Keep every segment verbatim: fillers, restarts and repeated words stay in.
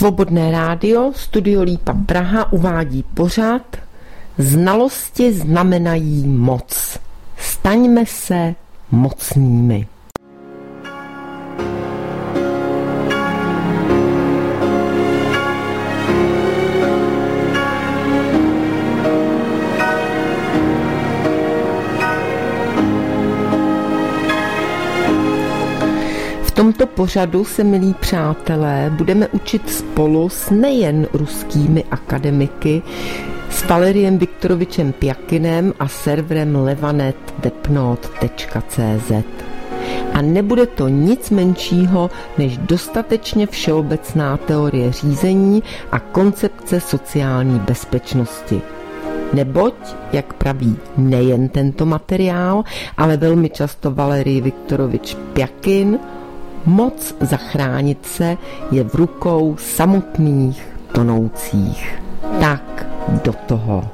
Svobodné rádio, Studio Lípa Praha uvádí pořad Znalosti znamenají moc. Staňme se mocnými. V tomto pořadu se, milí přátelé, budeme učit spolu s nejen ruskými akademiky, s Valeriem Viktorovičem Pjakinem a serverem levanet webnote tečka cé zet. A nebude to nic menšího než dostatečně všeobecná teorie řízení a koncepce sociální bezpečnosti. Neboť, jak praví nejen tento materiál, ale velmi často Valerij Viktorovič Pjakin, moc zachránit se je v rukou samotných tonoucích. Tak do toho.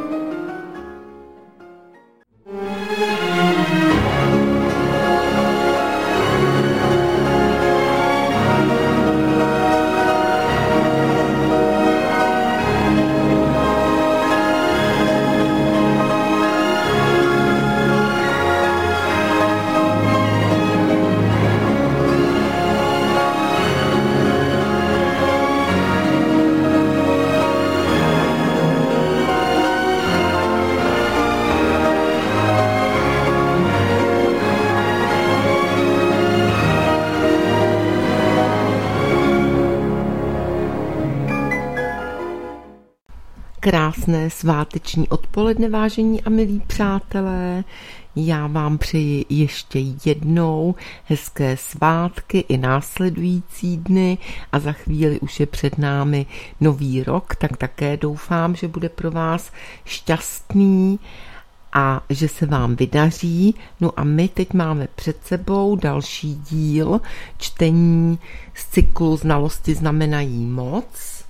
Krásné sváteční odpoledne, vážení a milí přátelé. Já vám přeji ještě jednou hezké svátky i následující dny a za chvíli už je před námi nový rok, tak také doufám, že bude pro vás šťastný a že se vám vydaří. No a my teď máme před sebou další díl čtení z cyklu Znalosti znamenají moc.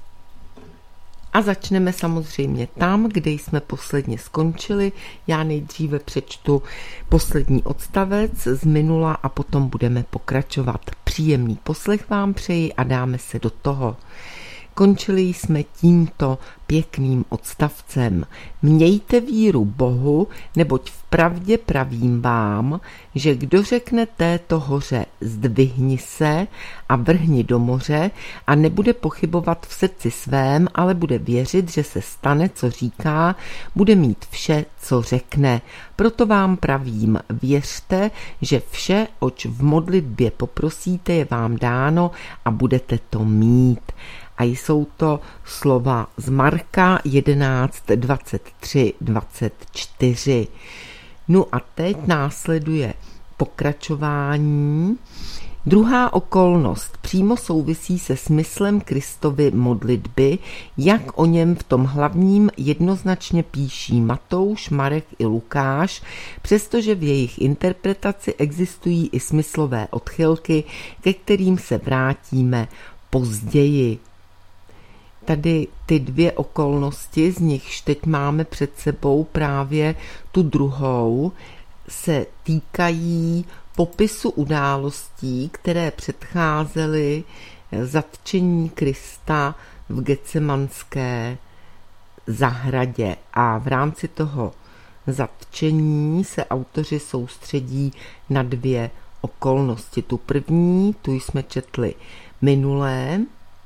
A začneme samozřejmě tam, kde jsme posledně skončili. Já nejdříve přečtu poslední odstavec z minula a potom budeme pokračovat. Příjemný poslech vám přeji a dáme se do toho. Končili jsme tímto pěkným odstavcem. Mějte víru Bohu, neboť vpravdě pravím vám, že kdo řekne této hoře zdvihni se a vrhni do moře a nebude pochybovat v srdci svém, ale bude věřit, že se stane, co říká, bude mít vše, co řekne. Proto vám pravím, věřte, že vše, oč v modlitbě poprosíte, je vám dáno a budete to mít. A jsou to slova z Marka jedenáct, dvacet tři, dvacet čtyři. No a teď následuje pokračování. Druhá okolnost přímo souvisí se smyslem Kristovy modlitby, jak o něm v tom hlavním jednoznačně píší Matouš, Marek i Lukáš, přestože v jejich interpretaci existují i smyslové odchylky, ke kterým se vrátíme později. Tady ty dvě okolnosti, z nichž teď máme před sebou právě tu druhou, se týkají popisu událostí, které předcházely zatčení Krista v Getsemanské zahradě. A v rámci toho zatčení se autoři soustředí na dvě okolnosti. Tu první, tu jsme četli minulé,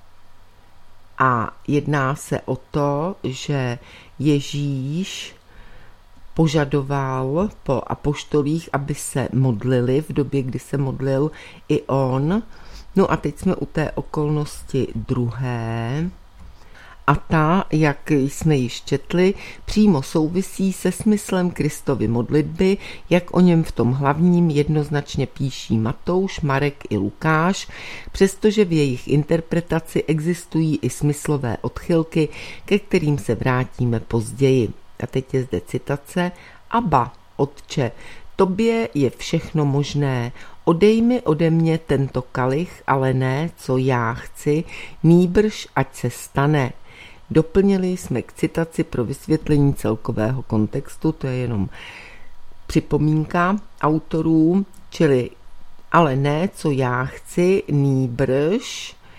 a jedná se o to, že Ježíš požadoval po apoštolích, aby se modlili v době, kdy se modlil i on. No a teď jsme u té okolnosti druhé. A ta, jak jsme již četli, přímo souvisí se smyslem Kristovy modlitby, jak o něm v tom hlavním jednoznačně píší Matouš, Marek i Lukáš, přestože v jejich interpretaci existují i smyslové odchylky, ke kterým se vrátíme později. A teď je zde citace. Abba, Otče, tobě je všechno možné, odej mi ode mě tento kalich, ale ne, co já chci, nýbrž ať se stane. Doplnili jsme k citaci pro vysvětlení celkového kontextu, to je jenom připomínka autorů, čili ale ne, co já chci, nýbrž,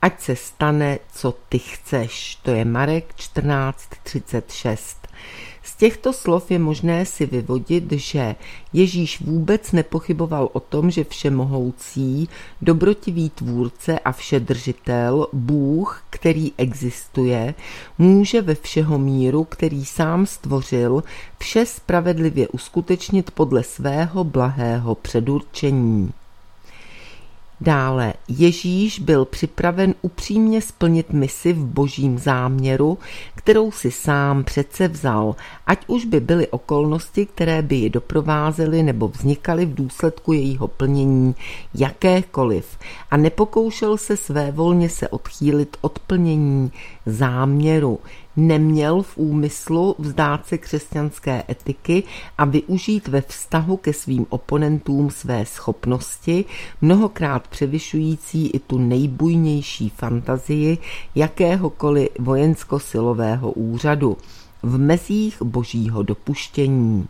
ať se stane, co ty chceš. To je Marek čtrnáct třicet šest. Z těchto slov je možné si vyvodit, že Ježíš vůbec nepochyboval o tom, že všemohoucí, dobrotivý tvůrce a všedržitel, Bůh, který existuje, může ve všeho míru, který sám stvořil, vše spravedlivě uskutečnit podle svého blahého předurčení. Dále, Ježíš byl připraven upřímně splnit misi v božím záměru, kterou si sám předsevzal, ať už by byly okolnosti, které by ji doprovázely nebo vznikaly v důsledku jejího plnění jakékoliv, a nepokoušel se svévolně se odchýlit od plnění záměru. Neměl v úmyslu vzdát se křesťanské etiky a využít ve vztahu ke svým oponentům své schopnosti, mnohokrát převyšující i tu nejbujnější fantazii jakéhokoliv vojensko-silového úřadu v mezích božího dopuštění.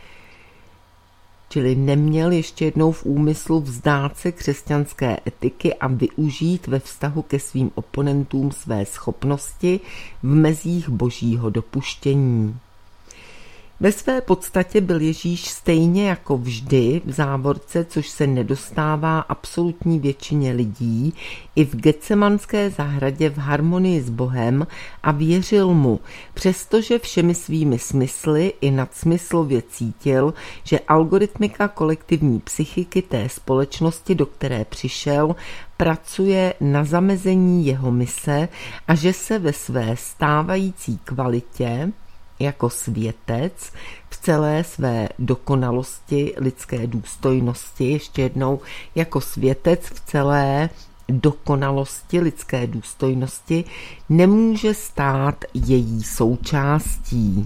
Čili neměl ještě jednou v úmyslu vzdát se křesťanské etiky a využít ve vztahu ke svým oponentům své schopnosti v mezích božího dopuštění. Ve své podstatě byl Ježíš stejně jako vždy v závorce, což se nedostává absolutní většině lidí, i v Getsemanské zahradě v harmonii s Bohem a věřil mu, přestože všemi svými smysly i nadsmyslově cítil, že algoritmika kolektivní psychiky té společnosti, do které přišel, pracuje na zamezení jeho mise a že se ve své stávající kvalitě jako světec v celé své dokonalosti lidské důstojnosti, ještě jednou jako světec v celé dokonalosti lidské důstojnosti, nemůže stát její součástí.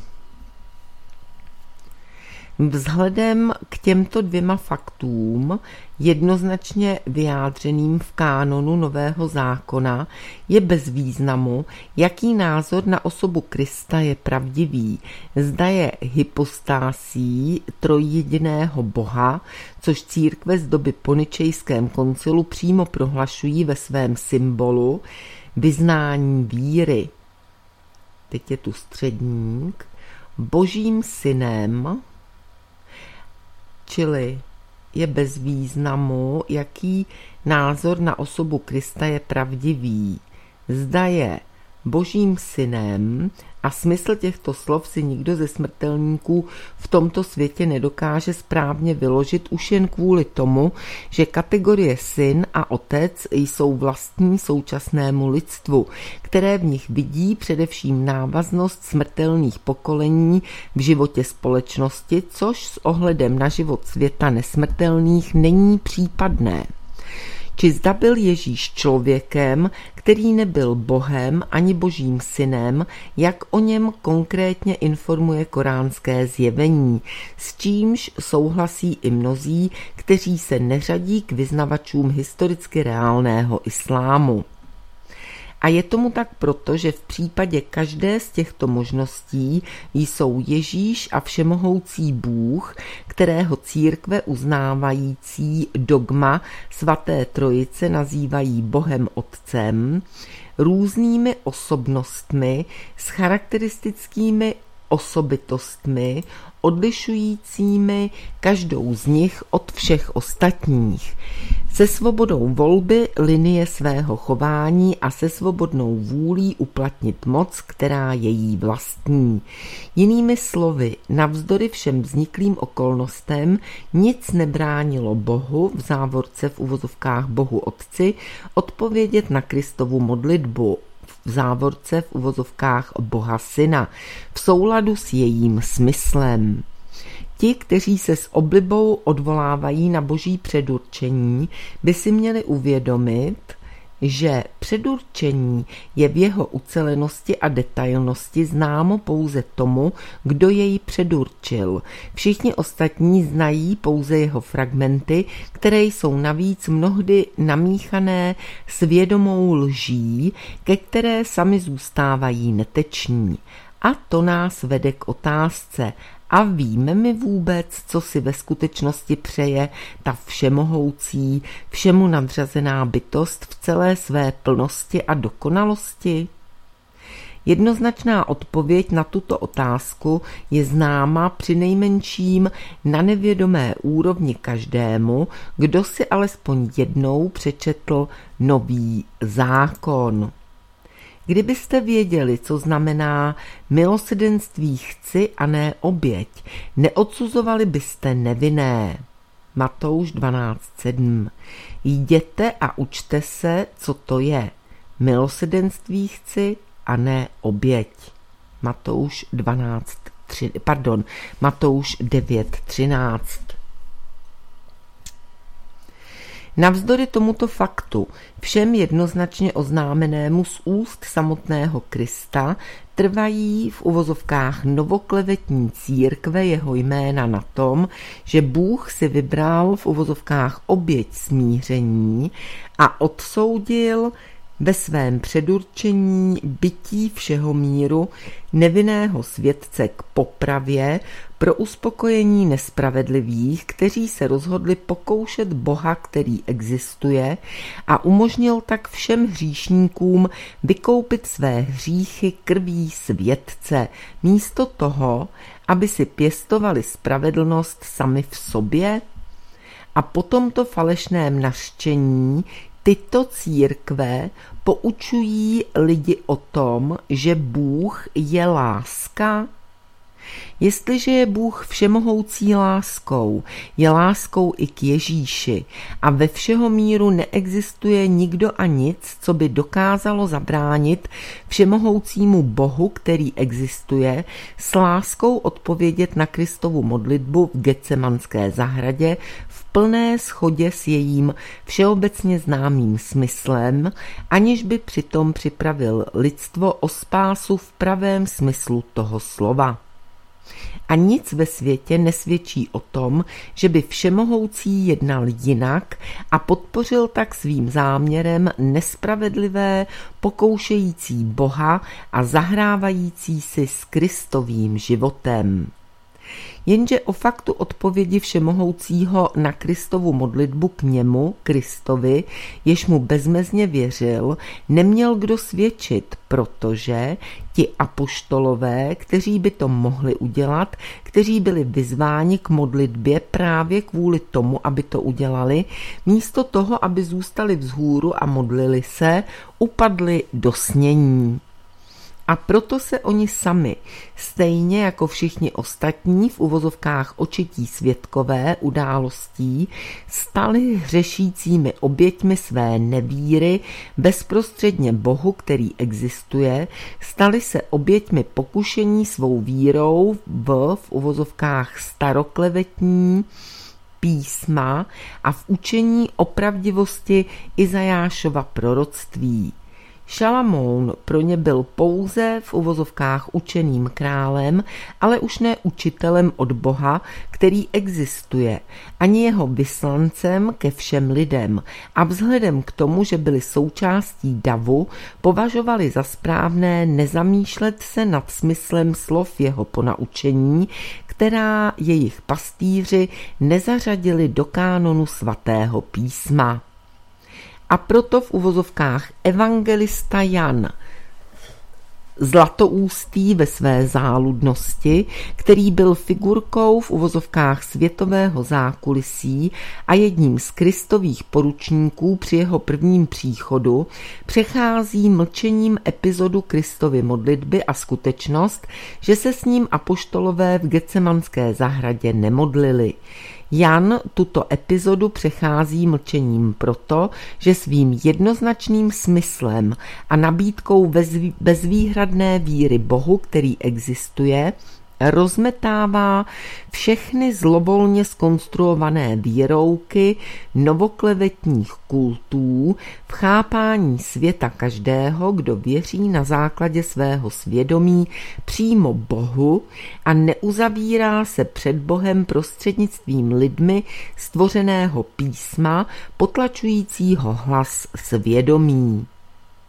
Vzhledem k těmto dvěma faktům, jednoznačně vyjádřeným v kánonu Nového zákona, je bez významu, jaký názor na osobu Krista je pravdivý. Zda je hypostásí trojjediného Boha, což církve z doby po Ničejském koncilu přímo prohlašují ve svém symbolu vyznání víry. Teď je tu středník, Božím synem, čili je bez významu, jaký názor na osobu Krista je pravdivý. Zda je Božím synem, a smysl těchto slov si nikdo ze smrtelníků v tomto světě nedokáže správně vyložit už jen kvůli tomu, že kategorie syn a otec jsou vlastní současnému lidstvu, které v nich vidí především návaznost smrtelných pokolení v životě společnosti, což s ohledem na život světa nesmrtelných není případné. Či zda byl Ježíš člověkem, který nebyl Bohem ani Božím synem, jak o něm konkrétně informuje koránské zjevení, s čímž souhlasí i mnozí, kteří se neřadí k vyznavačům historicky reálného islámu. A je tomu tak proto, že v případě každé z těchto možností jsou Ježíš a všemohoucí Bůh, kterého církve uznávající dogma svaté trojice nazývají Bohem Otcem, různými osobnostmi s charakteristickými osobitostmi, odlišujícími každou z nich od všech ostatních, se svobodou volby linie svého chování a se svobodnou vůlí uplatnit moc, která je jí vlastní. Jinými slovy, navzdory všem vzniklým okolnostem nic nebránilo Bohu, v závorce v uvozovkách Bohu Otci, odpovědět na Kristovu modlitbu, v závorce v uvozovkách Boha Syna, v souladu s jejím smyslem. Ti, kteří se s oblibou odvolávají na boží předurčení, by si měli uvědomit, že předurčení je v jeho ucelenosti a detailnosti známo pouze tomu, kdo jej předurčil. Všichni ostatní znají pouze jeho fragmenty, které jsou navíc mnohdy namíchané s vědomou lží, ke které sami zůstávají neteční. A to nás vede k otázce, A víme mi vůbec, co si ve skutečnosti přeje ta všemohoucí, všemu nadřazená bytost v celé své plnosti a dokonalosti? Jednoznačná odpověď na tuto otázku je známa přinejmenším na nevědomé úrovni každému, kdo si alespoň jednou přečetl Nový zákon. Kdybyste věděli, co znamená milosrdenství chci a ne oběť, neodsuzovali byste nevinné. Matouš dvanáct sedm. Jděte a učte se, co to je. Milosrdenství chci a ne oběť. Matouš dvanáct, tři, pardon, Matouš devět třináct. Navzdory tomuto faktu, všem jednoznačně oznámenému z úst samotného Krista, trvají v uvozovkách novoklevetní církve jeho jména na tom, že Bůh si vybral v uvozovkách oběť smíření a odsoudil ve svém předurčení bytí všeho míru nevinného svědce k popravě pro uspokojení nespravedlivých, kteří se rozhodli pokoušet Boha, který existuje, a umožnil tak všem hříšníkům vykoupit své hříchy krví svědce, místo toho, aby si pěstovali spravedlnost sami v sobě. A po tomto falešném nařčení tyto církve poučují lidi o tom, že Bůh je láska. Jestliže je Bůh všemohoucí láskou, je láskou i k Ježíši a ve všeho míru neexistuje nikdo a nic, co by dokázalo zabránit všemohoucímu Bohu, který existuje, s láskou odpovědět na Kristovu modlitbu v Getsemanské zahradě v plné shodě s jejím všeobecně známým smyslem, aniž by přitom připravil lidstvo o spásu v pravém smyslu toho slova. A nic ve světě nesvědčí o tom, že by všemohoucí jednal jinak a podpořil tak svým záměrem nespravedlivé, pokoušející Boha a zahrávající si s Kristovým životem. Jenže o faktu odpovědi všemohoucího na Kristovu modlitbu k němu, Kristovi, jež mu bezmezně věřil, neměl kdo svědčit, protože ti apoštolové, kteří by to mohli udělat, kteří byli vyzváni k modlitbě právě kvůli tomu, aby to udělali, místo toho, aby zůstali vzhůru a modlili se, upadli do snění. A proto se oni sami, stejně jako všichni ostatní v uvozovkách očití svědkové událostí, stali hřešícími oběťmi své nevíry bezprostředně Bohu, který existuje, stali se oběťmi pokušení svou vírou v, v uvozovkách staroklevetní písma a v učení o pravdivosti Izajášova proroctví. Šalamoun pro ně byl pouze v uvozovkách učeným králem, ale už ne učitelem od Boha, který existuje, ani jeho vyslancem ke všem lidem, a vzhledem k tomu, že byli součástí davu, považovali za správné nezamýšlet se nad smyslem slov jeho ponaučení, která jejich pastýři nezařadili do kánonu svatého písma. A proto v uvozovkách evangelista Jan, zlatoústý ve své záludnosti, který byl figurkou v uvozovkách světového zákulisí a jedním z Kristových poručníků při jeho prvním příchodu, přechází mlčením epizodu Kristovy modlitby a skutečnost, že se s ním apoštolové v Getsemanské zahradě nemodlili. Jan tuto epizodu přechází mlčením proto, že svým jednoznačným smyslem a nabídkou bezvýhradné víry Bohu, který existuje, rozmetává všechny zlovolně zkonstruované výrouky novoklevetních kultů v chápání světa každého, kdo věří na základě svého svědomí přímo Bohu a neuzavírá se před Bohem prostřednictvím lidmi stvořeného písma, potlačujícího hlas svědomí.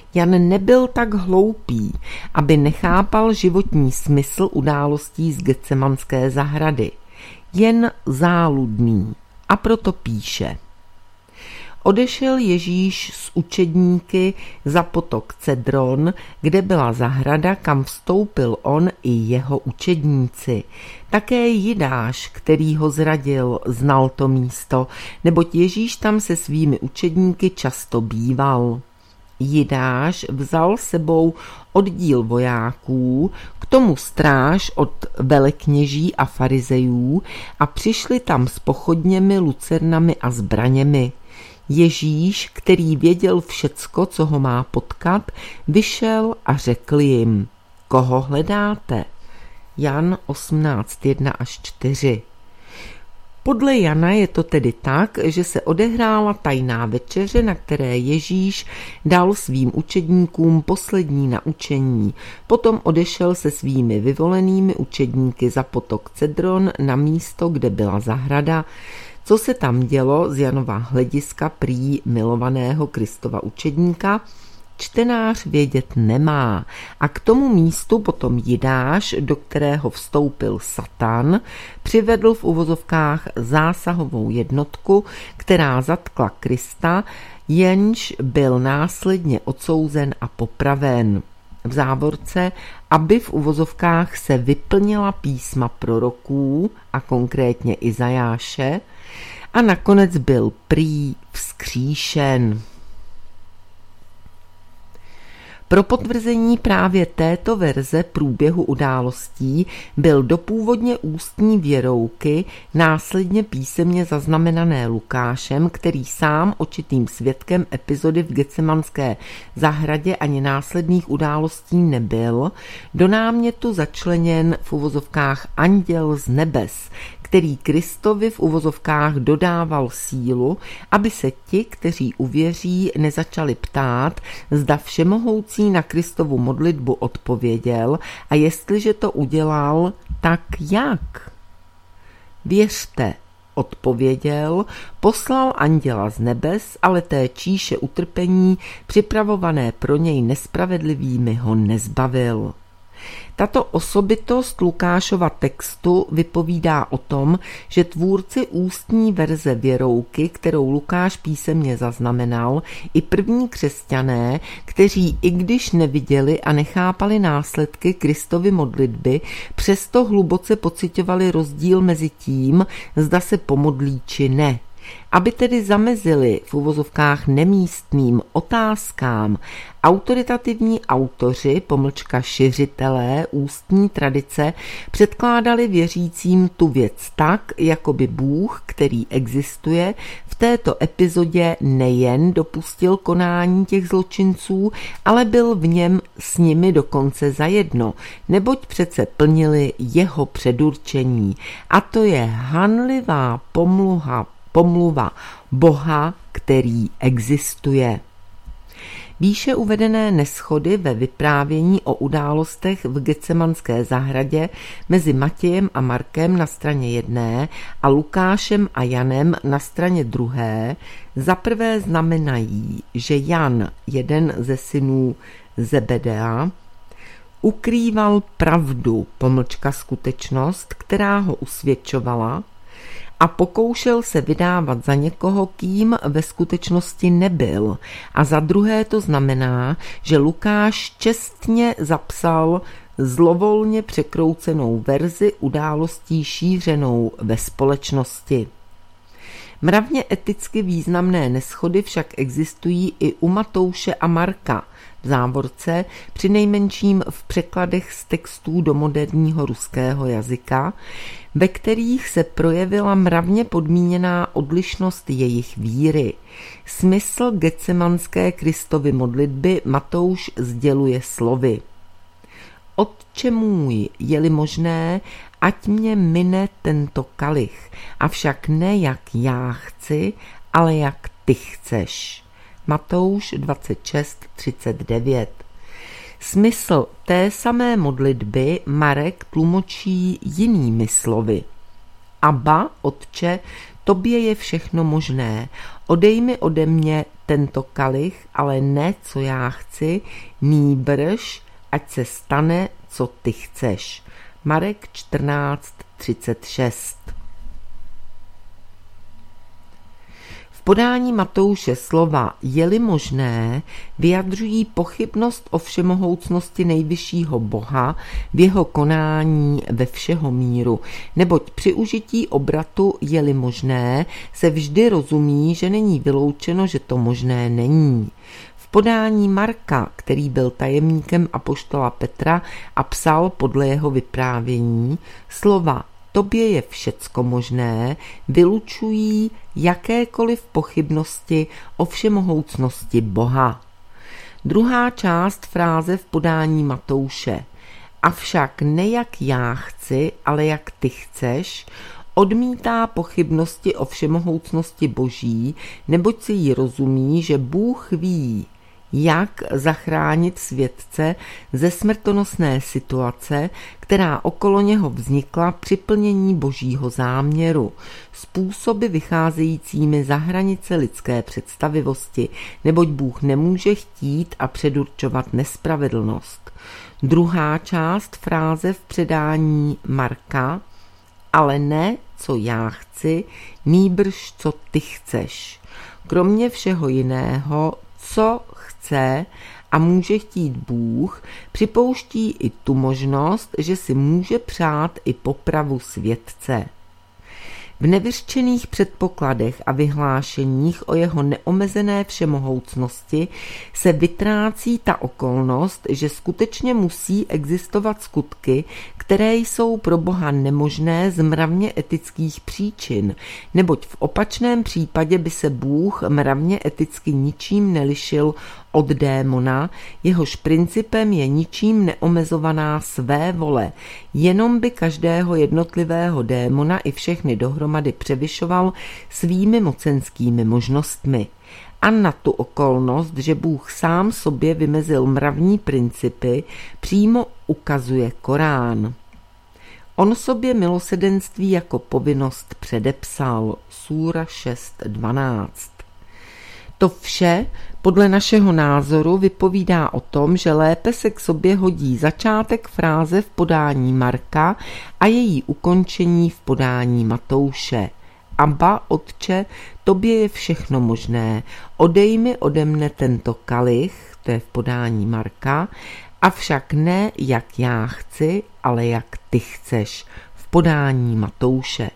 Jan nebyl tak hloupý, aby nechápal životní smysl událostí z Getsemanské zahrady. Jen záludný. A proto píše. Odešel Ježíš s učedníky za potok Cedron, kde byla zahrada, kam vstoupil on i jeho učedníci. Také Jidáš, který ho zradil, znal to místo, neboť Ježíš tam se svými učedníky často býval. Jidáš vzal sebou oddíl vojáků, k tomu stráž od velekněží a farizejů a přišli tam s pochodněmi, lucernami a zbraněmi. Ježíš, který věděl všecko, co ho má potkat, vyšel a řekl jim, koho hledáte? Jan osmnáct jedna až čtyři. Podle Jana je to tedy tak, že se odehrála tajná večeře, na které Ježíš dal svým učedníkům poslední naučení. Potom odešel se svými vyvolenými učedníky za potok Cedron na místo, kde byla zahrada. Co se tam dělo z Janova hlediska prý milovaného Kristova učedníka, čtenář vědět nemá. A k tomu místu potom Jidáš, do kterého vstoupil Satan, přivedl v uvozovkách zásahovou jednotku, která zatkla Krista, jenž byl následně odsouzen a popraven. V závorce, aby v uvozovkách se vyplnila písma proroků, a konkrétně Izajáše, a nakonec byl prý vzkříšen. Pro potvrzení právě této verze průběhu událostí byl do původně ústní věrouky následně písemně zaznamenané Lukášem, který sám očitým svědkem epizody v Getsemanské zahradě ani následných událostí nebyl, do námětu začleněn v uvozovkách anděl z nebes, který Kristovi v uvozovkách dodával sílu, aby se ti, kteří uvěří, nezačali ptát, zda všemohoucí na Kristovu modlitbu odpověděl a jestliže to udělal, tak jak? Věřte, odpověděl, poslal anděla z nebes, ale té číše utrpení připravované pro něj nespravedlivými ho nezbavil. Tato osobitost Lukášova textu vypovídá o tom, že tvůrci ústní verze věrouky, kterou Lukáš písemně zaznamenal, i první křesťané, kteří i když neviděli a nechápali následky Kristovy modlitby, přesto hluboce pociťovali rozdíl mezi tím, zda se pomodlí či ne. Aby tedy zamezili v uvozovkách nemístným otázkám, autoritativní autoři, pomlčka šiřitelé ústní tradice, předkládali věřícím tu věc tak, jako by Bůh, který existuje, v této epizodě nejen dopustil konání těch zločinců, ale byl v něm s nimi dokonce zajedno, neboť přece plnili jeho předurčení. A to je hanlivá pomluha pomluva Boha, který existuje. Výše uvedené neshody ve vyprávění o událostech v Getsemanské zahradě mezi Matějem a Markem na straně jedné a Lukášem a Janem na straně druhé zaprvé znamenají, že Jan, jeden ze synů Zebedea, ukrýval pravdu, pomlčka skutečnost, která ho usvědčovala, a pokoušel se vydávat za někoho, kým ve skutečnosti nebyl. A za druhé to znamená, že Lukáš čestně zapsal zlovolně překroucenou verzi událostí šířenou ve společnosti. Mravně eticky významné neshody však existují i u Matouše a Marka, v závorce, přinejmenším v překladech z textů do moderního ruského jazyka, ve kterých se projevila mravně podmíněná odlišnost jejich víry. Smysl getsemanské Kristovy modlitby Matouš sděluje slovy. Otče můj, je-li možné, ať mě mine tento kalich, avšak ne jak já chci, ale jak ty chceš. Matouš dvacet šest třicet devět. Smysl té samé modlitby Marek tlumočí jinými slovy. Abba, Otče, tobě je všechno možné, odej mi ode mě tento kalich, ale ne, co já chci, nýbrž, ať se stane, co ty chceš. Marek čtrnáct třicet šest. V podání Matouše slova je-li možné vyjadřují pochybnost o všemohoucnosti nejvyššího Boha v jeho konání ve všeho míru, neboť při užití obratu je-li možné se vždy rozumí, že není vyloučeno, že to možné není. V podání Marka, který byl tajemníkem apoštola Petra a psal podle jeho vyprávění, slova tobě je všecko možné vylučují jakékoliv pochybnosti o všemohoucnosti Boha. Druhá část fráze v podání Matouše, avšak ne jak já chci, ale jak ty chceš, odmítá pochybnosti o všemohoucnosti Boží, neboť si jí rozumí, že Bůh ví, jak zachránit světce ze smrtonosné situace, která okolo něho vznikla při plnění Božího záměru, způsoby vycházejícími za hranice lidské představivosti, neboť Bůh nemůže chtít a předurčovat nespravedlnost. Druhá část fráze v předání Marka, ale ne, co já chci, nýbrž, co ty chceš. Kromě všeho jiného, co chce a může chtít Bůh, připouští i tu možnost, že si může přát i popravu světce. V nevyřčených předpokladech a vyhlášeních o jeho neomezené všemohoucnosti se vytrácí ta okolnost, že skutečně musí existovat skutky, které jsou pro Boha nemožné z mravně etických příčin, neboť v opačném případě by se Bůh mravně eticky ničím nelišil od démona, jehož principem je ničím neomezovaná své vole, jenom by každého jednotlivého démona i všechny dohromady převyšoval svými mocenskými možnostmi. A na tu okolnost, že Bůh sám sobě vymezil mravní principy, přímo ukazuje Korán. On sobě milosedenství jako povinnost předepsal, Súra šest dvanáct. To vše podle našeho názoru vypovídá o tom, že lépe se k sobě hodí začátek fráze v podání Marka a její ukončení v podání Matouše. Abba, Otče, tobě je všechno možné, odej mi ode mne tento kalich, to je v podání Marka, avšak ne jak já chci, ale jak ty chceš, v podání Matouše.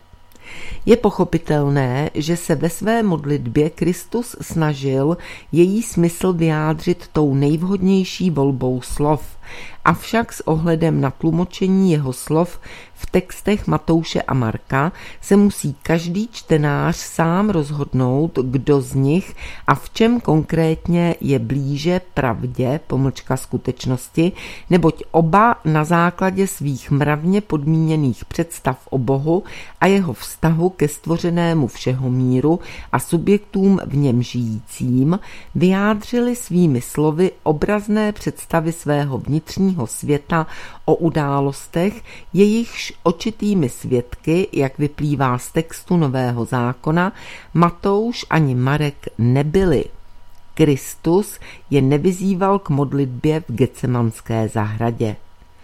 Je pochopitelné, že se ve své modlitbě Kristus snažil její smysl vyjádřit tou nejvhodnější volbou slov, avšak s ohledem na tlumočení jeho slov v textech Matouše a Marka se musí každý čtenář sám rozhodnout, kdo z nich a v čem konkrétně je blíže pravdě, pomlčka skutečnosti, neboť oba na základě svých mravně podmíněných představ o Bohu a jeho vztahu ke stvořenému všeho míru a subjektům v něm žijícím vyjádřili svými slovy obrazné představy svého vnitřního světa o událostech, jejichž očitými svědky, jak vyplývá z textu Nového zákona, Matouš ani Marek nebyli. Kristus je nevyzýval k modlitbě v Getsemanské zahradě.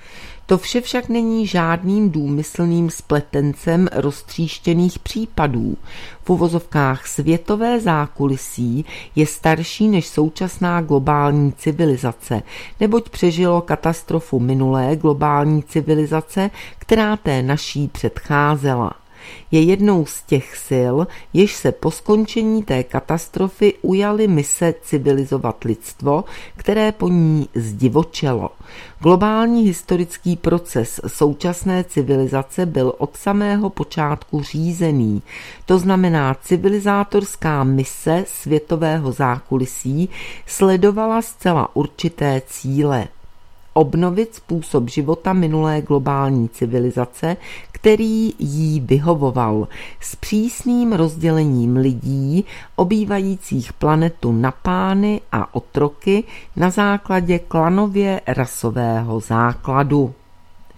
To vše však není žádným důmyslným spletencem roztříštěných případů. V uvozovkách světové zákulisí je starší než současná globální civilizace, neboť přežilo katastrofu minulé globální civilizace, která té naší předcházela. Je jednou z těch sil, jež se po skončení té katastrofy ujaly mise civilizovat lidstvo, které po ní zdivočelo. Globální historický proces současné civilizace byl od samého počátku řízený. To znamená, civilizátorská mise světového zákulisí sledovala zcela určité cíle. Obnovit způsob života minulé globální civilizace, který jí vyhovoval, s přísným rozdělením lidí obývajících planetu na pány a otroky na základě klanově rasového základu.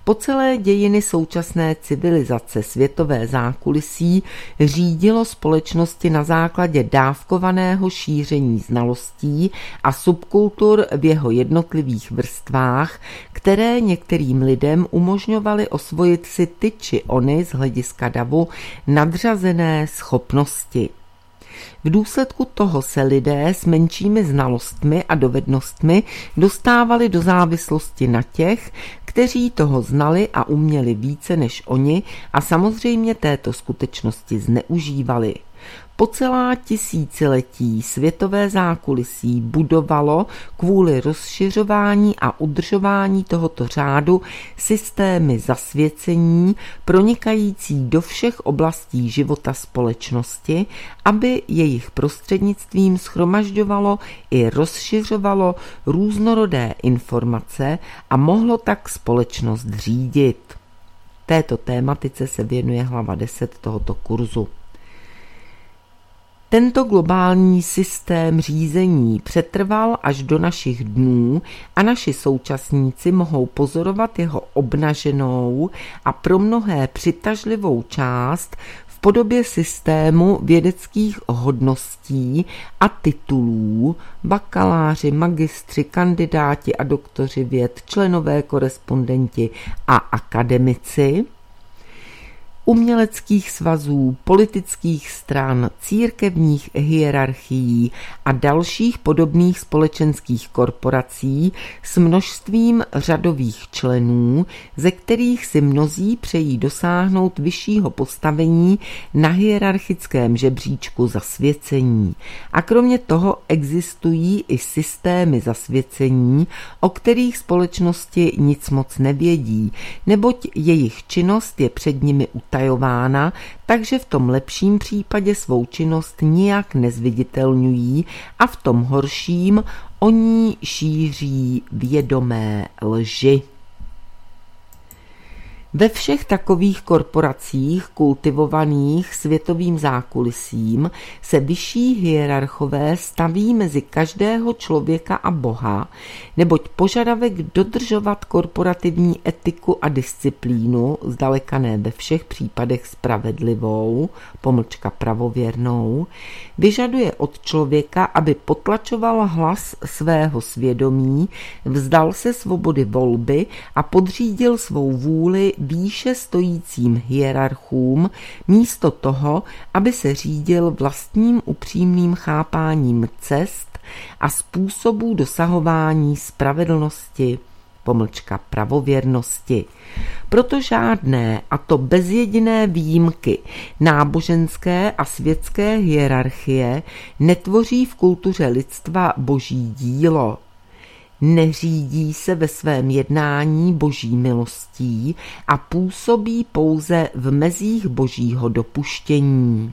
Po celé dějiny současné civilizace světové zákulisí řídilo společnosti na základě dávkovaného šíření znalostí a subkultur v jeho jednotlivých vrstvách, které některým lidem umožňovaly osvojit si ty či ony z hlediska davu nadřazené schopnosti. V důsledku toho se lidé s menšími znalostmi a dovednostmi dostávali do závislosti na těch, kteří toho znali a uměli více než oni a samozřejmě této skutečnosti zneužívali. Po celá tisíciletí světové zákulisí budovalo kvůli rozšiřování a udržování tohoto řádu systémy zasvěcení pronikající do všech oblastí života společnosti, aby jejich prostřednictvím shromažďovalo i rozšiřovalo různorodé informace a mohlo tak společnost řídit. Této tématice se věnuje hlava deset tohoto kurzu. Tento globální systém řízení přetrval až do našich dnů a naši současníci mohou pozorovat jeho obnaženou a pro mnohé přitažlivou část v podobě systému vědeckých hodností a titulů, bakaláři, magistři, kandidáti a doktoři věd, členové korespondenti a akademici, uměleckých svazů, politických stran, církevních hierarchií a dalších podobných společenských korporací s množstvím řadových členů, ze kterých si mnozí přejí dosáhnout vyššího postavení na hierarchickém žebříčku zasvěcení. A kromě toho existují i systémy zasvěcení, o kterých společnosti nic moc nevědí, neboť jejich činnost je před nimi utajována. Takže v tom lepším případě svou činnost nijak nezviditelňují a v tom horším o ní šíří vědomé lži. Ve všech takových korporacích kultivovaných světovým zákulisím se vyšší hierarchové staví mezi každého člověka a Boha, neboť požadavek dodržovat korporativní etiku a disciplínu, zdaleka ne ve všech případech spravedlivou, pomlčka pravověrnou, vyžaduje od člověka, aby potlačoval hlas svého svědomí, vzdal se svobody volby a podřídil svou vůli výše stojícím hierarchům místo toho, aby se řídil vlastním upřímným chápáním cest a způsobů dosahování spravedlnosti, pomlčka pravověrnosti. Proto žádné, a to bez jediné výjimky, náboženské a světské hierarchie netvoří v kultuře lidstva boží dílo. Neřídí se ve svém jednání boží milostí a působí pouze v mezích božího dopuštění.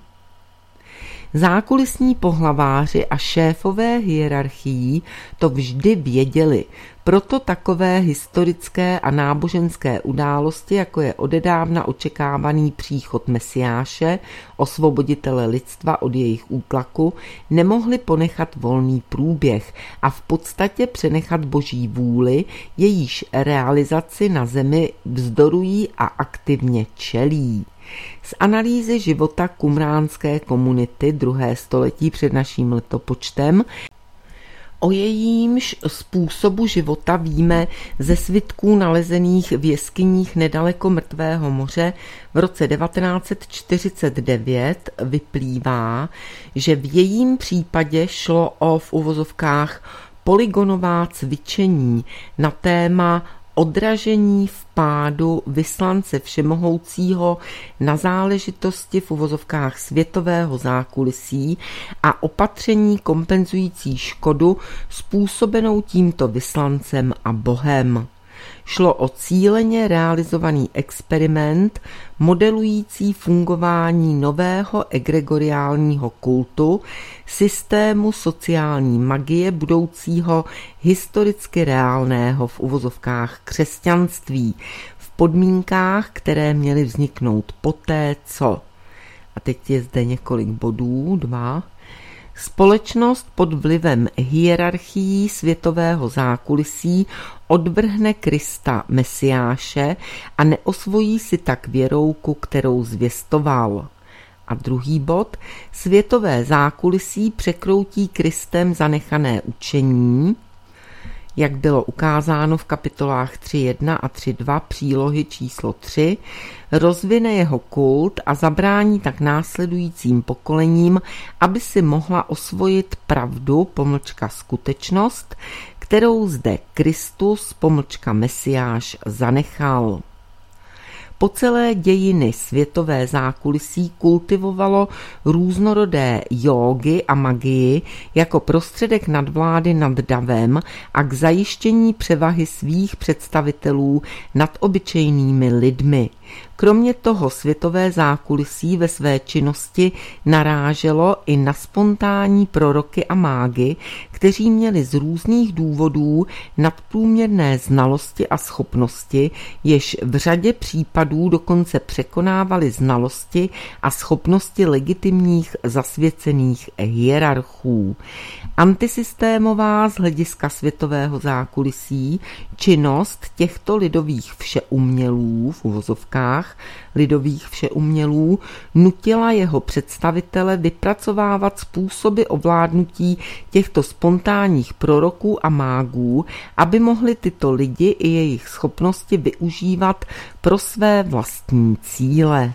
Zákulisní pohlaváři a šéfové hierarchií to vždy věděli, proto takové historické a náboženské události, jako je odedávna očekávaný příchod Mesiáše, osvoboditele lidstva od jejich útlaku, nemohli ponechat volný průběh a v podstatě přenechat boží vůli, jejíž realizaci na zemi vzdorují a aktivně čelí. Z analýzy života kumránské komunity druhé století před naším letopočtem o jejímž způsobu života víme ze svitků nalezených v jeskyních nedaleko Mrtvého moře v roce devatenáct set čtyřicet devět vyplývá, že v jejím případě šlo o v uvozovkách polygonová cvičení na téma odražení vpádu vyslance všemohoucího na záležitosti v uvozovkách světového zákulisí a opatření kompenzující škodu způsobenou tímto vyslancem a Bohem. Šlo o cíleně realizovaný experiment modelující fungování nového egregoriálního kultu, systému sociální magie budoucího historicky reálného v uvozovkách křesťanství v podmínkách, které měly vzniknout poté, co. A teď je zde několik bodů, dva. Společnost pod vlivem hierarchií světového zákulisí odvrhne Krista Mesiáše a neosvojí si tak věrouku, kterou zvěstoval. A druhý bod, světové zákulisí překroutí Kristem zanechané učení, jak bylo ukázáno v kapitolách tři jedna a tři dva přílohy číslo tři, rozvine jeho kult a zabrání tak následujícím pokolením, aby si mohla osvojit pravdu, pomlčka skutečnost, kterou zde Kristus, pomlčka Mesiáš, zanechal. Po celé dějiny světové zákulisí kultivovalo různorodé jógy a magii jako prostředek nadvlády nad davem a k zajištění převahy svých představitelů nad obyčejnými lidmi. Kromě toho světové zákulisí ve své činnosti naráželo i na spontánní proroky a mágy, kteří měli z různých důvodů nadprůměrné znalosti a schopnosti, jež v řadě případů dokonce překonávali znalosti a schopnosti legitimních zasvěcených hierarchů. Antisystémová z hlediska světového zákulisí činnost těchto lidových všeumělů v uvozovkách lidových všeumělů nutila jeho představitele vypracovávat způsoby ovládnutí těchto spontánních proroků a mágů, aby mohli tyto lidi i jejich schopnosti využívat pro své vlastní cíle.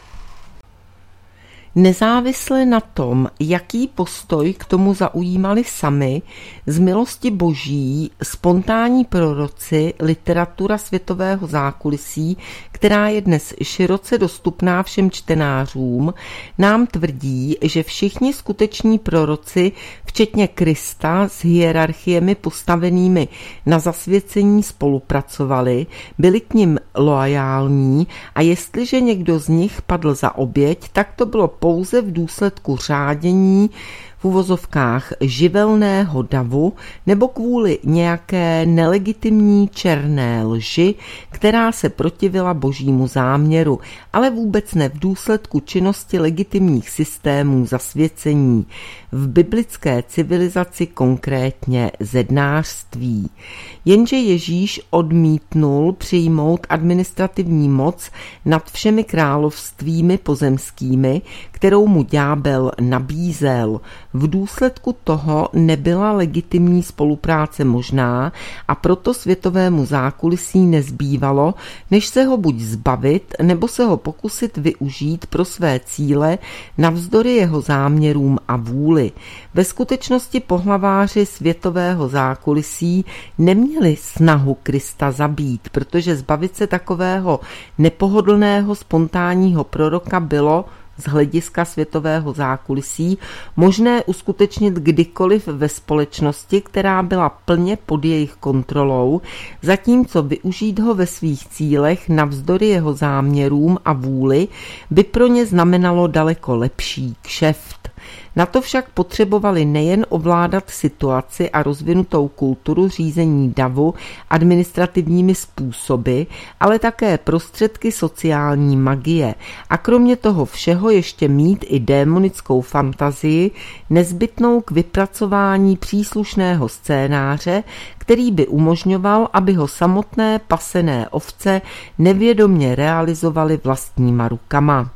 Nezávisle na tom, jaký postoj k tomu zaujímali sami, z milosti boží, spontánní proroci, literatura světového zákulisí, která je dnes široce dostupná všem čtenářům, nám tvrdí, že všichni skuteční proroci, včetně Krista, s hierarchiemi postavenými na zasvěcení spolupracovali, byli k nim loajální a jestliže někdo z nich padl za oběť, tak to bylo pouze v důsledku řádění v uvozovkách živelného davu nebo kvůli nějaké nelegitimní černé lži, která se protivila božímu záměru, ale vůbec ne v důsledku činnosti legitimních systémů zasvěcení. V biblické civilizaci konkrétně zednářství. Jenže Ježíš odmítnul přijmout administrativní moc nad všemi královstvími pozemskými, kterou mu ďábel nabízel. V důsledku toho nebyla legitimní spolupráce možná a proto světovému zákulisí nezbývalo, než se ho buď zbavit, nebo se ho pokusit využít pro své cíle navzdory jeho záměrům a vůli. Ve skutečnosti pohlaváři světového zákulisí neměli snahu Krista zabít, protože zbavit se takového nepohodlného spontánního proroka bylo z hlediska světového zákulisí možné uskutečnit kdykoliv ve společnosti, která byla plně pod jejich kontrolou, zatímco využít ho ve svých cílech navzdory jeho záměrům a vůli by pro ně znamenalo daleko lepší kšeft. Na to však potřebovali nejen ovládat situaci a rozvinutou kulturu řízení davu administrativními způsoby, ale také prostředky sociální magie a kromě toho všeho ještě mít i démonickou fantazii nezbytnou k vypracování příslušného scénáře, který by umožňoval, aby ho samotné pasené ovce nevědomě realizovaly vlastníma rukama.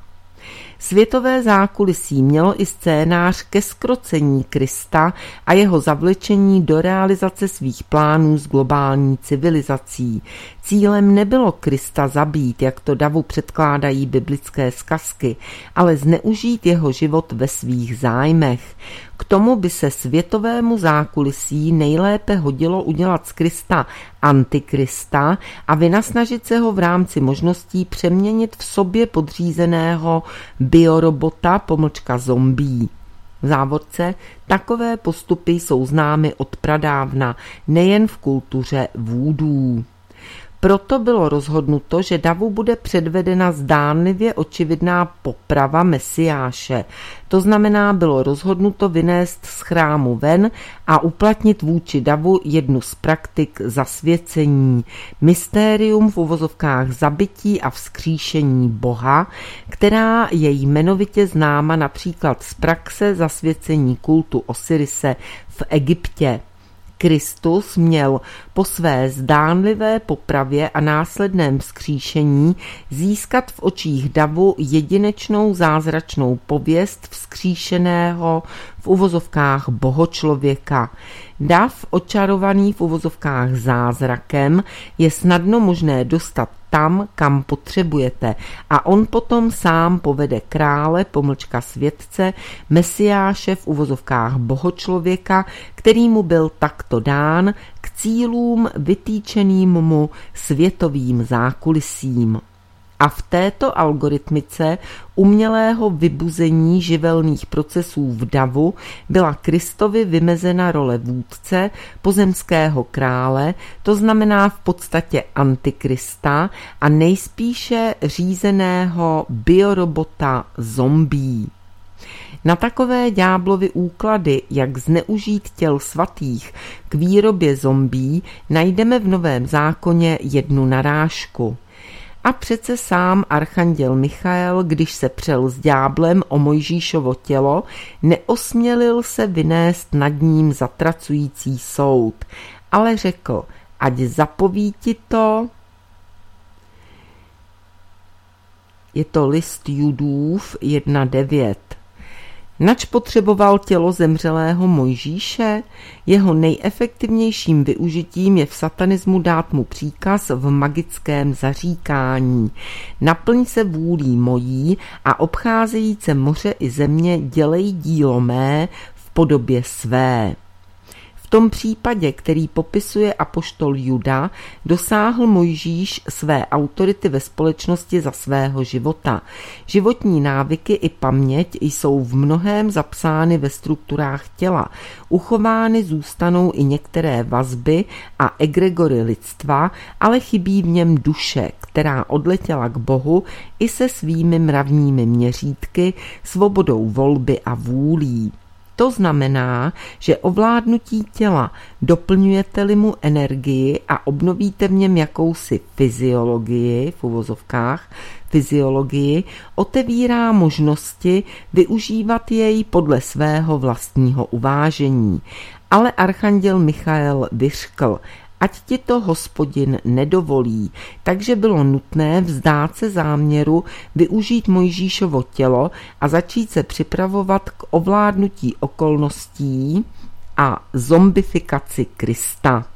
Světové zákulisí mělo i scénář ke zkrocení Krista a jeho zavlečení do realizace svých plánů s globální civilizací. Cílem nebylo Krista zabít, jak to davu předkládají biblické zkazky, ale zneužít jeho život ve svých zájmech. K tomu by se světovému zákulisí nejlépe hodilo udělat z Krista antikrista a vynasnažit se ho v rámci možností přeměnit v sobě podřízeného biorobota pomlčka zombie. V závorce takové postupy jsou známy od pradávna, nejen v kultuře vůdů. Proto bylo rozhodnuto, že davu bude předvedena zdánlivě očividná poprava Mesiáše. To znamená, bylo rozhodnuto vynést z chrámu ven a uplatnit vůči davu jednu z praktik zasvěcení, mystérium v uvozovkách zabití a vzkříšení Boha, která je jmenovitě známa například z praxe zasvěcení kultu Osirise v Egyptě. Kristus měl po své zdánlivé popravě a následném vzkříšení získat v očích davu jedinečnou zázračnou pověst vzkříšeného v uvozovkách bohočlověka. Dav, očarovaný v uvozovkách zázrakem, je snadno možné dostat tam, kam potřebujete, a on potom sám povede krále, pomlčka světce, Mesiáše v uvozovkách bohočlověka, který mu byl takto dán k cílům vytýčeným mu světovým zákulisím. A v této algoritmice umělého vybuzení živelných procesů v davu byla Kristovi vymezena role vůdce, pozemského krále, to znamená v podstatě antikrista a nejspíše řízeného biorobota zombí. Na takové ďáblovy úklady, jak zneužít těl svatých k výrobě zombí, najdeme v Novém zákoně jednu narážku. A přece sám archanděl Michael, když se přel s ďáblem o Mojžíšovo tělo, neosmělil se vynést nad ním zatracující soud, ale řekl, ať zapoví ti to. Je to list Judův jedna devět. Nač potřeboval tělo zemřelého Mojžíše? Jeho nejefektivnějším využitím je v satanismu dát mu příkaz v magickém zaříkání. Naplň se vůlí mojí a obcházejíce moře i země dělej dílo mé v podobě své. V tom případě, který popisuje apoštol Juda, dosáhl Mojžíš své autority ve společnosti za svého života. Životní návyky i paměť jsou v mnohém zapsány ve strukturách těla. Uchovány zůstanou i některé vazby a egregory lidstva, ale chybí v něm duše, která odletěla k Bohu i se svými mravními měřítky, svobodou volby a vůlí. To znamená, že ovládnutí těla doplňujete-li mu energii a obnovíte v něm jakousi fyziologii, v uvozovkách, fyziologii, otevírá možnosti využívat jej podle svého vlastního uvážení. Ale archanděl Michael vyřkl, ať ti to Hospodin nedovolí, takže bylo nutné vzdát se záměru využít Mojžíšovo tělo a začít se připravovat k ovládnutí okolností a zombifikaci Krista.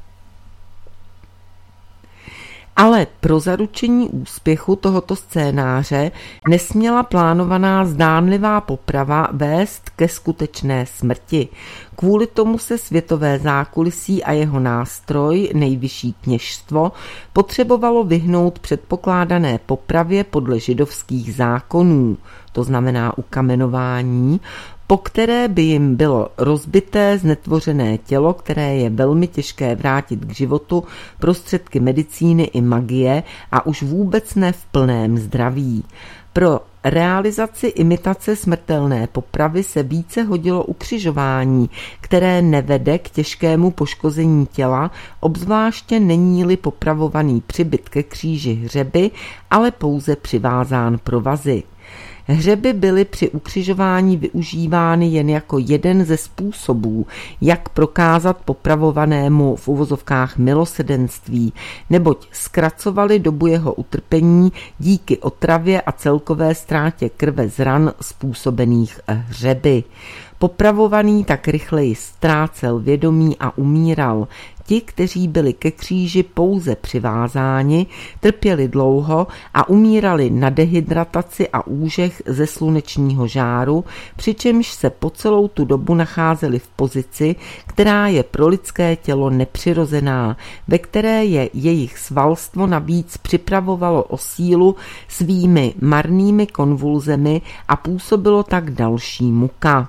Ale pro zaručení úspěchu tohoto scénáře nesměla plánovaná zdánlivá poprava vést ke skutečné smrti. Kvůli tomu se světové zákulisí a jeho nástroj, nejvyšší kněžstvo, potřebovalo vyhnout předpokládané popravě podle židovských zákonů, to znamená ukamenování, po které by jim bylo rozbité znetvořené tělo, které je velmi těžké vrátit k životu prostředky medicíny i magie a už vůbec ne v plném zdraví. Pro realizaci imitace smrtelné popravy se více hodilo ukřižování, které nevede k těžkému poškození těla, obzvláště není-li popravovaný přibyt ke kříži hřeby, ale pouze přivázán provazy. Hřeby byly při ukřižování využívány jen jako jeden ze způsobů, jak prokázat popravovanému v uvozovkách milosrdenství, neboť zkracovaly dobu jeho utrpení díky otravě a celkové ztrátě krve z ran způsobených hřeby. Popravovaný tak rychleji ztrácel vědomí a umíral. Ti, kteří byli ke kříži pouze přivázáni, trpěli dlouho a umírali na dehydrataci a úžeh ze slunečního žáru, přičemž se po celou tu dobu nacházeli v pozici, která je pro lidské tělo nepřirozená, ve které je jejich svalstvo navíc připravovalo o sílu svými marnými konvulzemi a působilo tak další muka.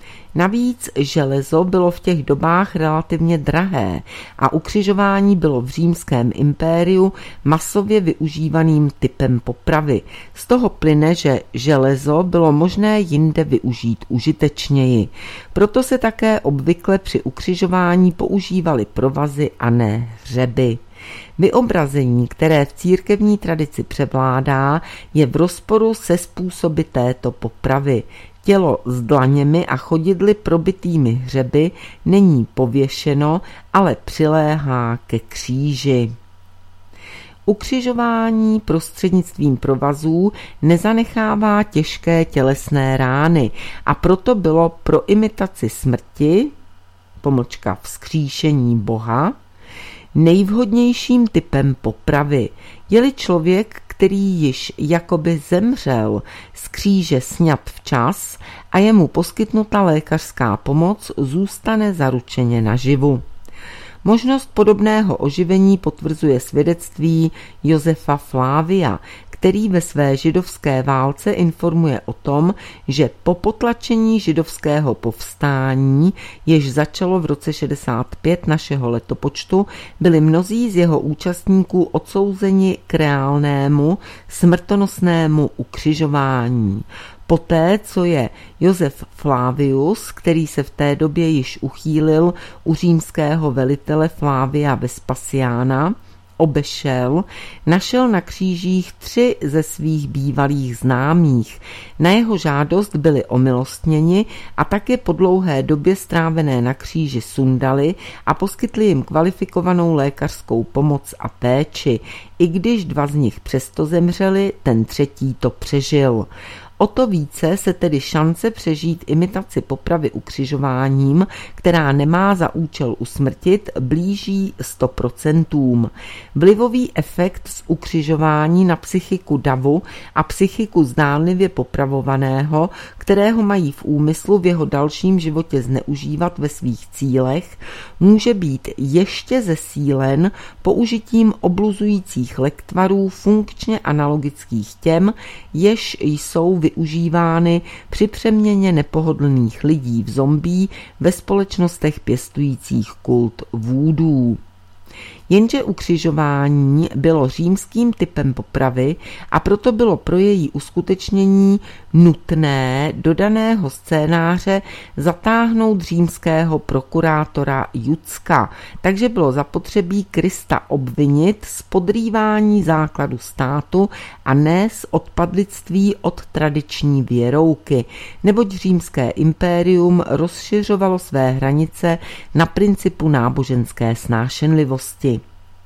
Navíc železo bylo v těch dobách relativně drahé a ukřižování bylo v římském impériu masově využívaným typem popravy. Z toho plyne, že železo bylo možné jinde využít užitečněji. Proto se také obvykle při ukřižování používaly provazy a ne hřeby. Vyobrazení, které v církevní tradici převládá, je v rozporu se způsoby této popravy. Tělo s dlaněmi a chodidly probitými hřeby není pověšeno, ale přiléhá ke kříži. Ukřižování prostřednictvím provazů nezanechává těžké tělesné rány a proto bylo pro imitaci smrti, pomlčka vzkříšení Boha, nejvhodnějším typem popravy. Je-li člověk, který již jakoby zemřel, z kříže sňat včas a je mu poskytnuta lékařská pomoc, zůstane zaručeně naživu. Možnost podobného oživení potvrzuje svědectví Josefa Flavia, který ve své židovské válce informuje o tom, že po potlačení židovského povstání, jež začalo v roce šedesát pět našeho letopočtu, byli mnozí z jeho účastníků odsouzeni k reálnému smrtonosnému ukřižování. Poté, co je Josef Flavius, který se v té době již uchýlil u římského velitele Flavia Vespasiána, obešel, našel na křížích tři ze svých bývalých známých. Na jeho žádost byli omilostněni a také po dlouhé době strávené na kříži sundali a poskytli jim kvalifikovanou lékařskou pomoc a péči. I když dva z nich přesto zemřeli, ten třetí to přežil. O to více se tedy šance přežít imitaci popravy ukřižováním, která nemá za účel usmrtit, blíží sto procent. Vlivový efekt z ukřižování na psychiku davu a psychiku zdánlivě popravovaného, kterého mají v úmyslu v jeho dalším životě zneužívat ve svých cílech, může být ještě zesílen použitím obluzujících lektvarů funkčně analogických těm, jež jsou využívány při přeměně nepohodlných lidí v zombí ve společnostech pěstujících kult vůdů. Jenže ukřižování bylo římským typem popravy a proto bylo pro její uskutečnění nutné do daného scénáře zatáhnout římského prokurátora Jucka, takže bylo zapotřebí Krista obvinit z podrývání základu státu a ne z odpadlictví od tradiční věrouky, neboť římské impérium rozšiřovalo své hranice na principu náboženské snášenlivosti.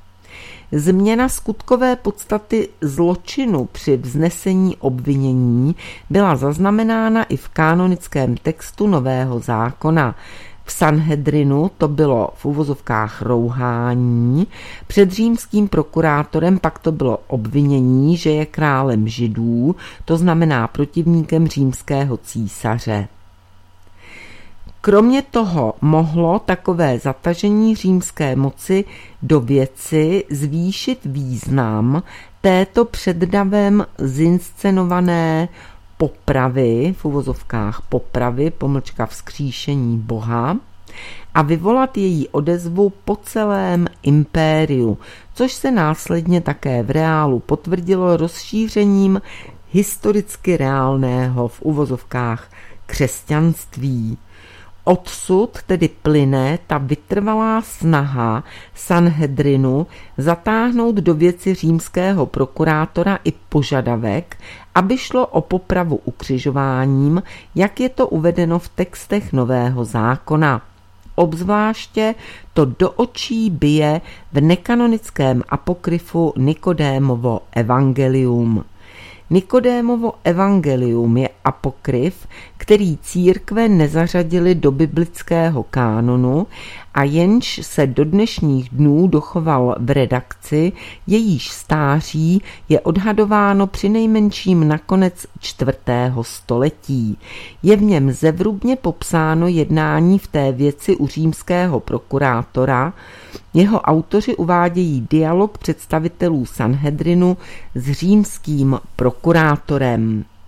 Změna skutkové podstaty zločinu při vznesení obvinění byla zaznamenána i v kanonickém textu Nového zákona. V Sanhedrinu to bylo v uvozovkách rouhání, před římským prokurátorem pak to bylo obvinění, že je králem Židů, to znamená protivníkem římského císaře. Kromě toho mohlo takové zatažení římské moci do věci zvýšit význam této před davem zinscenované popravy, v uvozovkách popravy, pomlčka vzkříšení Boha, a vyvolat její odezvu po celém impériu, což se následně také v reálu potvrdilo rozšířením historicky reálného v uvozovkách křesťanství. Odsud tedy plyne ta vytrvalá snaha Sanhedrinu zatáhnout do věci římského prokurátora i požadavek, aby šlo o popravu ukřižováním, jak je to uvedeno v textech Nového zákona. Obzvláště to do očí bije v nekanonickém apokryfu Nikodémovo evangelium. Nikodémovo evangelium je apokryf, který církve nezařadily do biblického kánonu a jenž se do dnešních dnů dochoval v redakci, jejíž stáří je odhadováno přinejmenším na konec čtvrtého století. Je v něm zevrubně popsáno jednání v té věci u římského prokurátora. Jeho autoři uvádějí dialog představitelů Sanhedrinu s římským prokurátorem.